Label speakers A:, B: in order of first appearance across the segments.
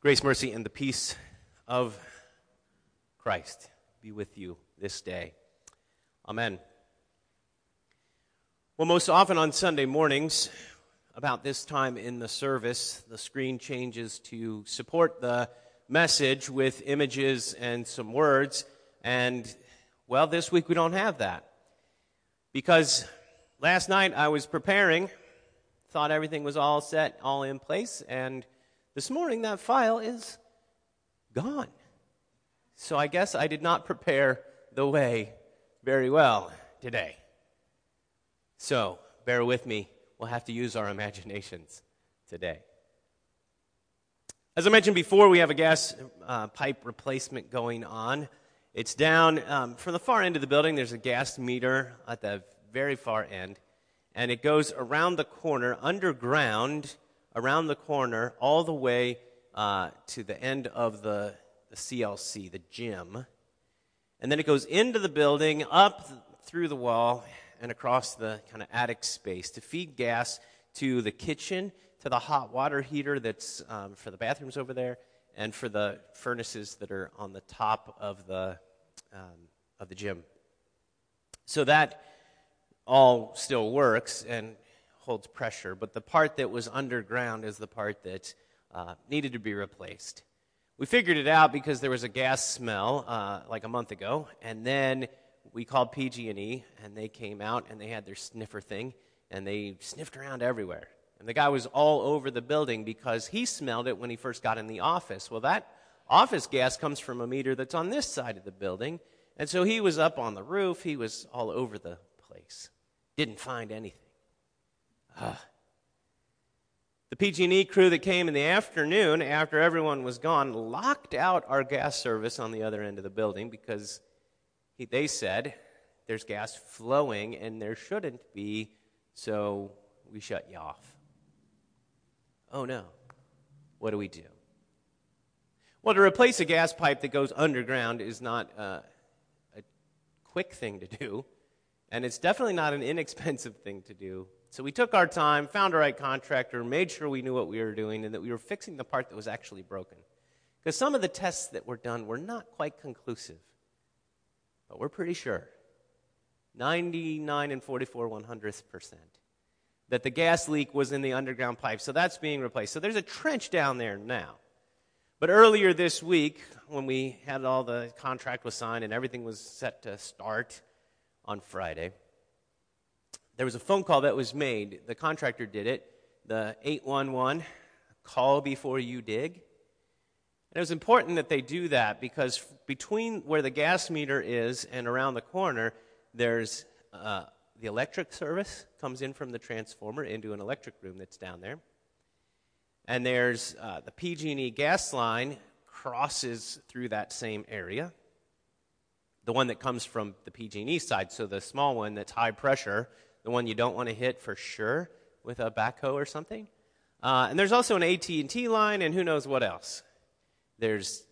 A: Grace, mercy, and the peace of Christ be with you this day. Amen. Well, most often on Sunday mornings, about this time in the service, the screen changes to support the message with images and some words. And, well, this week we don't have that. Because last night I was preparing, thought everything was all set, all in place, and this morning that file is gone. So I guess I did not prepare the way very well today. So bear with me. We'll have to use our imaginations today. As I mentioned before, we have a gas pipe replacement going on. It's down from the far end of the building. There's a gas meter at the very far end, and it goes around the corner, underground, around the corner, all the way to the end of the CLC, the gym. And then it goes into the building, up through the wall, and across the kind of attic space to feed gas to the kitchen, to the hot water heater that's for the bathrooms over there, and for the furnaces that are on the top of the gym. So that all still works and holds pressure, but the part that was underground is the part that needed to be replaced. We figured it out because there was a gas smell like a month ago, and then we called PG&E, and they came out, and they had their sniffer thing, and they sniffed around everywhere. And the guy was all over the building because he smelled it when he first got in the office. Well, that office gas comes from a meter that's on this side of the building, and so he was up on the roof. He was all over the place. Didn't find anything. The PG&E crew that came in the afternoon after everyone was gone locked out our gas service on the other end of the building because they said there's gas flowing and there shouldn't be, so we shut you off. Oh no, what do we do? Well, to replace a gas pipe that goes underground is not a quick thing to do, and it's definitely not an inexpensive thing to do. So we took our time, found a right contractor, made sure we knew what we were doing, and that we were fixing the part that was actually broken. Because some of the tests that were done were not quite conclusive. But we're pretty sure, 99 and 44/100%, that the gas leak was in the underground pipe. So that's being replaced. So there's a trench down there now. But earlier this week, when we had all the contract was signed and everything was set to start on Friday, there was a phone call that was made. The contractor did it, the 811, call before you dig. And it was important that they do that because between where the gas meter is and around the corner, there's the electric service comes in from the transformer into an electric room that's down there. And there's the PG&E gas line crosses through that same area. The one that comes from the PG&E side, so the small one that's high pressure, the one you don't want to hit for sure with a backhoe or something. And there's also an AT&T line and who knows what else. There's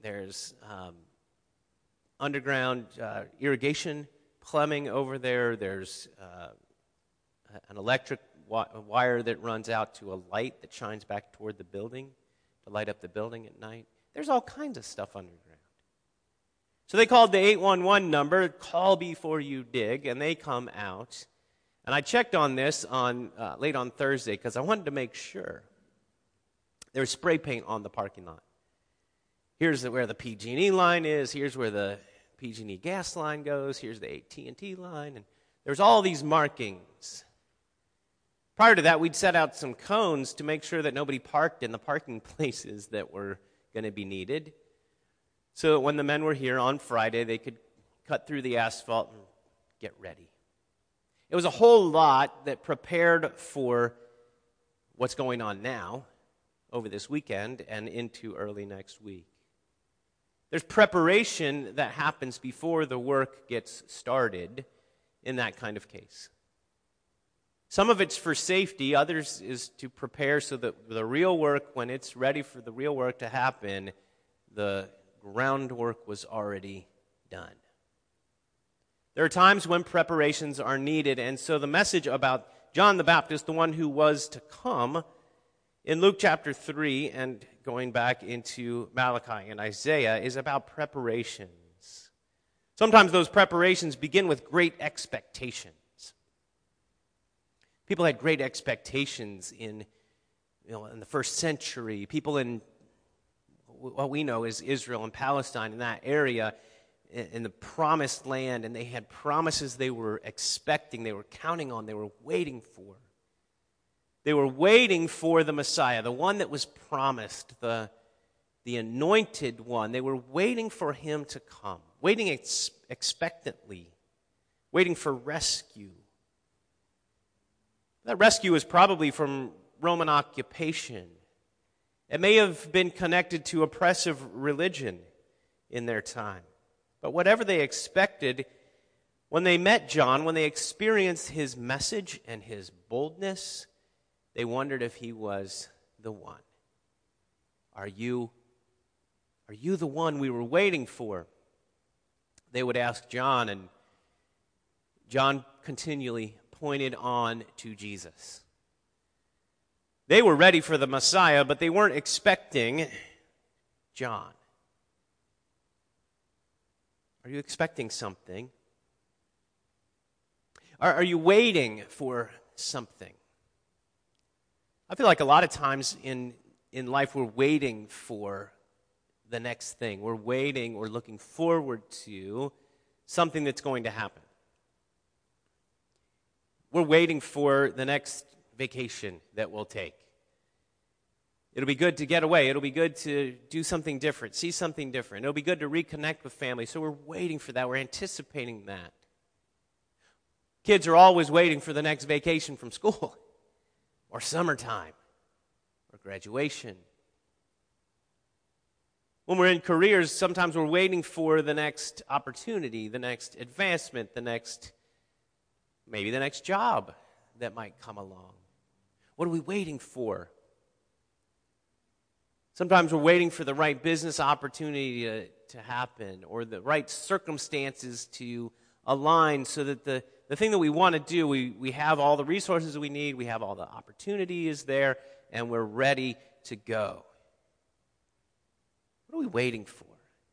A: underground irrigation plumbing over there. There's an electric wire that runs out to a light that shines back toward the building to light up the building at night. There's all kinds of stuff underground. So they called the 811 number, call before you dig, and they come out. And I checked on this late on Thursday because I wanted to make sure. There was spray paint on the parking lot. Here's where the PG&E line is. Here's where the PG&E gas line goes. Here's the AT&T line. And there's all these markings. Prior to that, we'd set out some cones to make sure that nobody parked in the parking places that were going to be needed. So that when the men were here on Friday, they could cut through the asphalt and get ready. It was a whole lot that prepared for what's going on now over this weekend and into early next week. There's preparation that happens before the work gets started in that kind of case. Some of it's for safety, others is to prepare so that the real work, when it's ready for the real work to happen, the groundwork was already done. There are times when preparations are needed, and so the message about John the Baptist, the one who was to come, in Luke chapter 3 and going back into Malachi and Isaiah is about preparations. Sometimes those preparations begin with great expectations. People had great expectations in the first century. People in what we know is Israel and Palestine, in that area, in the promised land, and they had promises they were expecting, they were counting on, they were waiting for. They were waiting for the Messiah, the one that was promised, the anointed one. They were waiting for him to come, waiting expectantly, waiting for rescue. That rescue is probably from Roman occupation. It may have been connected to oppressive religion in their time. But whatever they expected, when they met John, when they experienced his message and his boldness, they wondered if he was the one. Are you the one we were waiting for? They would ask John, and John continually pointed on to Jesus. They were ready for the Messiah, but they weren't expecting John. Are you expecting something? Are you waiting for something? I feel like a lot of times in life we're waiting for the next thing. We're waiting, we're looking forward to something that's going to happen. We're waiting for the next vacation that we'll take. It'll be good to get away. It'll be good to do something different, see something different. It'll be good to reconnect with family. So we're waiting for that. We're anticipating that. Kids are always waiting for the next vacation from school or summertime or graduation. When we're in careers, sometimes we're waiting for the next opportunity, the next advancement, maybe the next job that might come along. What are we waiting for? Sometimes we're waiting for the right business opportunity to happen or the right circumstances to align so that the thing that we want to do, we have all the resources we need, we have all the opportunities there, and we're ready to go. What are we waiting for?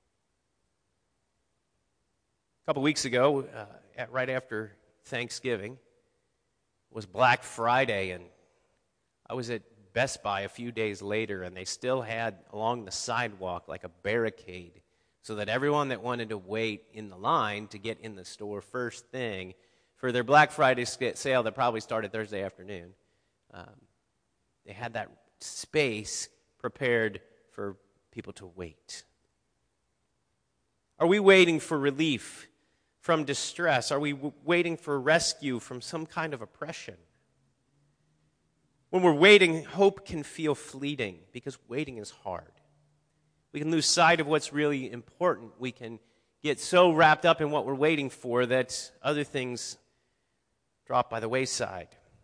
A: A couple weeks ago, right after Thanksgiving, was Black Friday, and I was at Best Buy a few days later, and they still had along the sidewalk like a barricade so that everyone that wanted to wait in the line to get in the store first thing for their Black Friday sale that probably started Thursday afternoon, they had that space prepared for people to wait. Are we waiting for relief from distress? Are we waiting for rescue from some kind of oppression? When we're waiting, hope can feel fleeting because waiting is hard. We can lose sight of what's really important. We can get so wrapped up in what we're waiting for that other things drop by the wayside.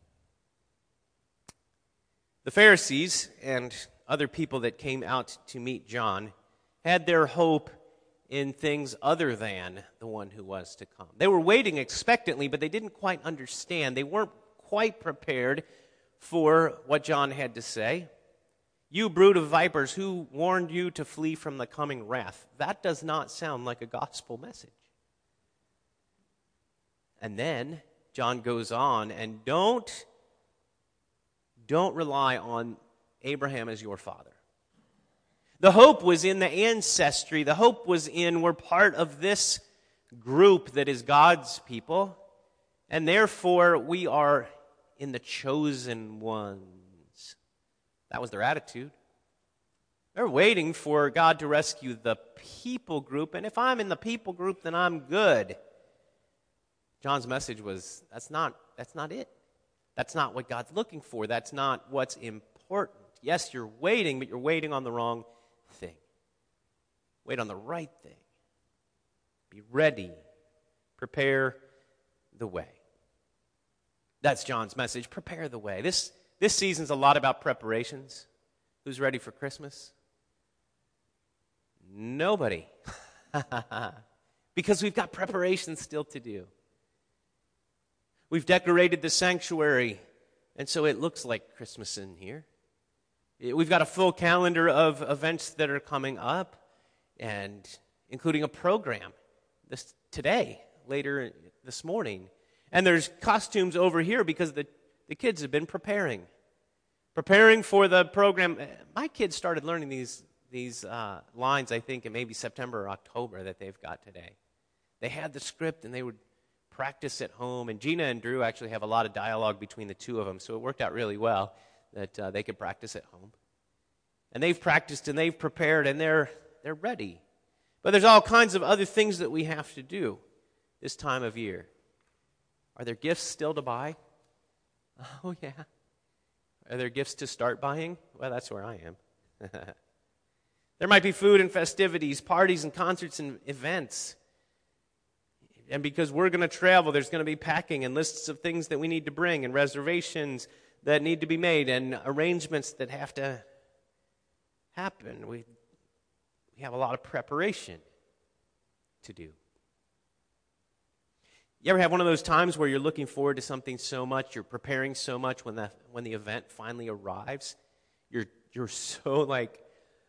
A: The Pharisees and other people that came out to meet John had their hope in things other than the one who was to come. They were waiting expectantly, but they didn't quite understand. They weren't quite prepared for what John had to say. You brood of vipers, who warned you to flee from the coming wrath? That does not sound like a gospel message. And then John goes on, and don't rely on Abraham as your father. The hope was in the ancestry. The hope was in we're part of this group that is God's people, and therefore we are in the chosen ones. That was their attitude. They're waiting for God to rescue the people group, and if I'm in the people group, then I'm good. John's message was, that's not it. That's not what God's looking for. That's not what's important. Yes, you're waiting, but you're waiting on the wrong thing. Wait on the right thing. Be ready. Prepare the way. That's John's message. Prepare the way. This season's a lot about preparations. Who's ready for Christmas? Nobody. Because we've got preparations still to do. We've decorated the sanctuary, and so it looks like Christmas in here. We've got a full calendar of events that are coming up, and including a program today, later this morning. And there's costumes over here because the kids have been preparing for the program. My kids started learning these lines, I think, in maybe September or October that they've got today. They had the script, and they would practice at home. And Gina and Drew actually have a lot of dialogue between the two of them, so it worked out really well that they could practice at home. And they've practiced, and they've prepared, and they're ready. But there's all kinds of other things that we have to do this time of year. Are there gifts still to buy? Oh, yeah. Are there gifts to start buying? Well, that's where I am. There might be food and festivities, parties and concerts and events. And because we're going to travel, there's going to be packing and lists of things that we need to bring and reservations that need to be made and arrangements that have to happen. We have a lot of preparation to do. You ever have one of those times where you're looking forward to something so much, you're preparing so much when the event finally arrives, you're so like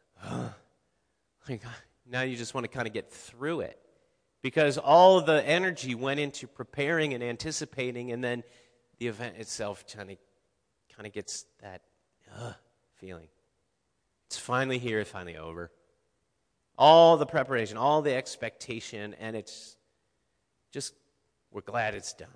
A: now you just want to kind of get through it because all the energy went into preparing and anticipating, and then the event itself kind of gets that feeling. It's finally here, it's finally over. All the preparation, all the expectation, and it's just, we're glad it's done.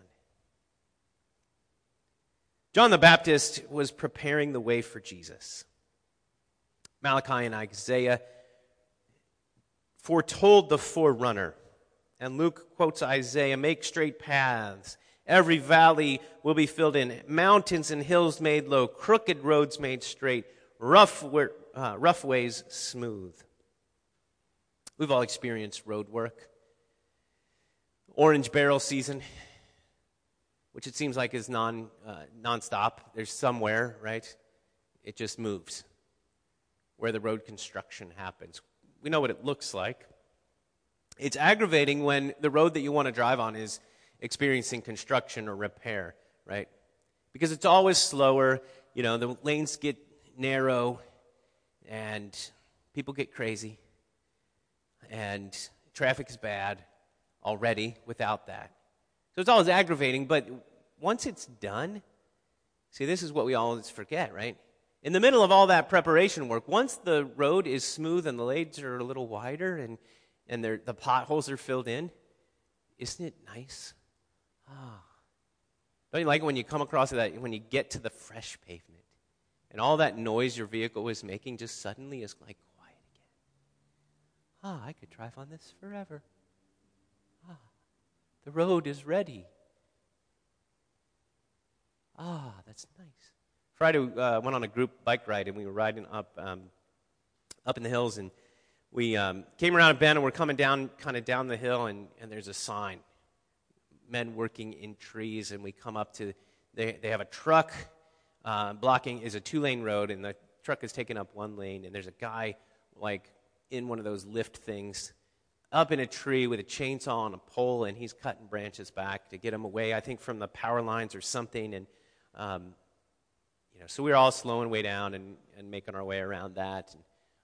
A: John the Baptist was preparing the way for Jesus. Malachi and Isaiah foretold the forerunner. And Luke quotes Isaiah, "Make straight paths. Every valley will be filled in. Mountains and hills made low. Crooked roads made straight. Rough ways smooth." We've all experienced road work. Orange barrel season, which it seems like is nonstop. There's somewhere, right? It just moves where the road construction happens. We know what it looks like. It's aggravating when the road that you want to drive on is experiencing construction or repair, right? Because it's always slower. You know, the lanes get narrow, and people get crazy, and traffic is bad already without that. So it's always aggravating, but once it's done, see, this is what we always forget, right? In the middle of all that preparation work, once the road is smooth and the lanes are a little wider and the potholes are filled in, isn't it nice? Don't you like it when you come across that, when you get to the fresh pavement and all that noise your vehicle is making just suddenly is like quiet again? I could drive on this forever. The road is ready. That's nice. Friday, we went on a group bike ride, and we were riding up in the hills, and we came around a bend, and we're coming down, kind of down the hill, and there's a sign, men working in trees, and we come up to, they have a truck blocking, is a 2-lane road, and the truck is taking up 1 lane, and there's a guy, like, in one of those lift things, up in a tree with a chainsaw on a pole, and he's cutting branches back to get them away, I think from the power lines or something, and so we were all slowing way down and making our way around that.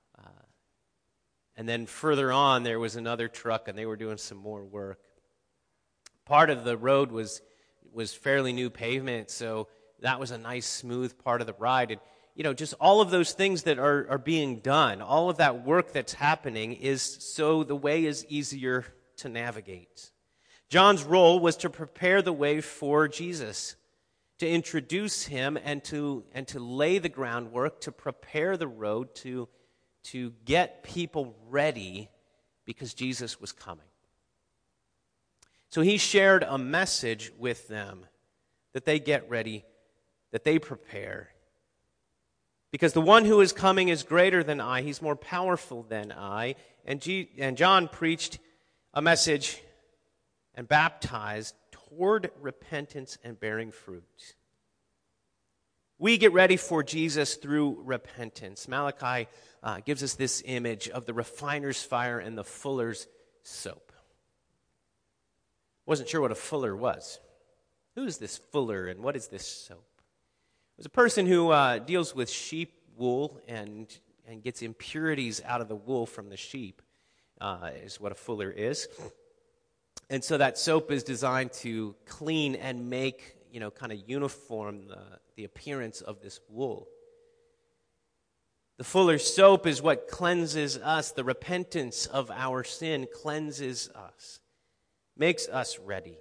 A: And then further on, there was another truck, and they were doing some more work. Part of the road was fairly new pavement, so that was a nice, smooth part of the ride. And, just all of those things that are being done, all of that work that's happening is so the way is easier to navigate. John's role was to prepare the way for Jesus, to introduce him and to lay the groundwork, to prepare the road, to get people ready because Jesus was coming. So he shared a message with them that they get ready, that they prepare. Because the one who is coming is greater than I. He's more powerful than I. And John preached a message and baptized toward repentance and bearing fruit. We get ready for Jesus through repentance. Malachi gives us this image of the refiner's fire and the fuller's soap. Wasn't sure what a fuller was. Who is this fuller and what is this soap? It was a person who deals with sheep wool and gets impurities out of the wool from the sheep, is what a fuller is. And so that soap is designed to clean and make, kind of uniform the appearance of this wool. The fuller's soap is what cleanses us. The repentance of our sin cleanses us, makes us ready.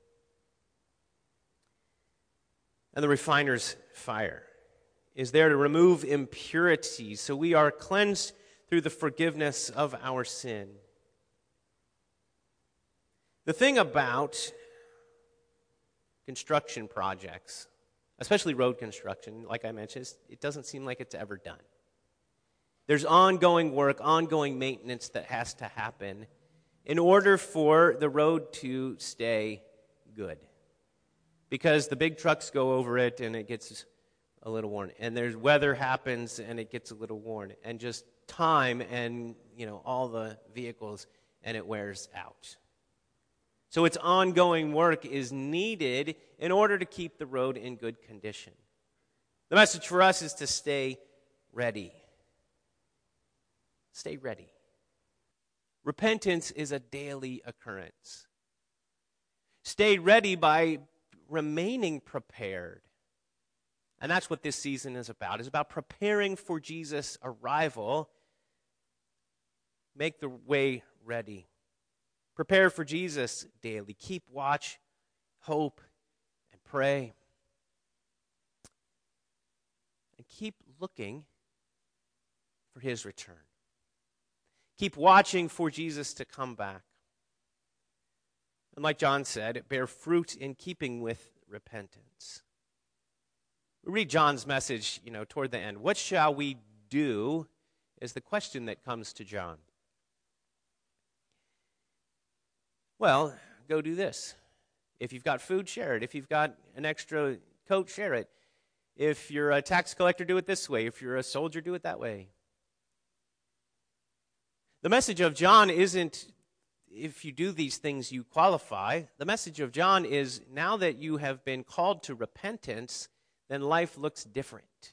A: And the refiner's fire is there to remove impurities, so we are cleansed through the forgiveness of our sin. The thing about construction projects, especially road construction, like I mentioned, it doesn't seem like it's ever done. There's ongoing work, ongoing maintenance that has to happen in order for the road to stay good. Because the big trucks go over it and it gets a little worn. And there's weather happens and it gets a little worn. And just time and, all the vehicles, and it wears out. So its ongoing work is needed in order to keep the road in good condition. The message for us is to stay ready. Stay ready. Repentance is a daily occurrence. Stay ready by remaining prepared. And that's what this season is about. It's about preparing for Jesus' arrival. Make the way ready. Prepare for Jesus daily. Keep watch, hope, and pray. And keep looking for his return. Keep watching for Jesus to come back. And like John said, bear fruit in keeping with repentance. We read John's message, toward the end. What shall we do is the question that comes to John. Well, go do this. If you've got food, share it. If you've got an extra coat, share it. If you're a tax collector, do it this way. If you're a soldier, do it that way. The message of John isn't, if you do these things, you qualify. The message of John is, now that you have been called to repentance, then life looks different.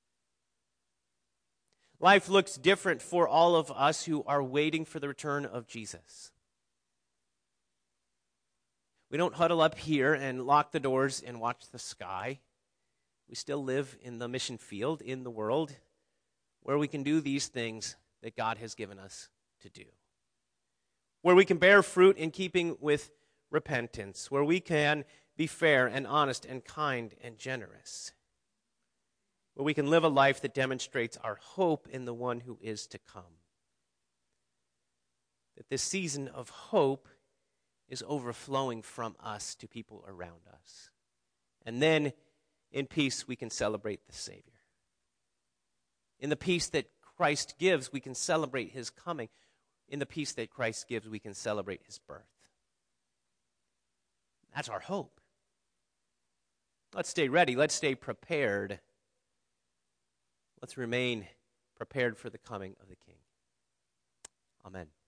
A: Life looks different for all of us who are waiting for the return of Jesus. We don't huddle up here and lock the doors and watch the sky. We still live in the mission field, in the world, where we can do these things that God has given us to do. Where we can bear fruit in keeping with repentance. Where we can be fair and honest and kind and generous. Where we can live a life that demonstrates our hope in the one who is to come. That this season of hope is overflowing from us to people around us. And then in peace we can celebrate the Savior. In the peace that Christ gives, we can celebrate his coming. In the peace that Christ gives, we can celebrate his birth. That's our hope. Let's stay ready. Let's stay prepared. Let's remain prepared for the coming of the King. Amen.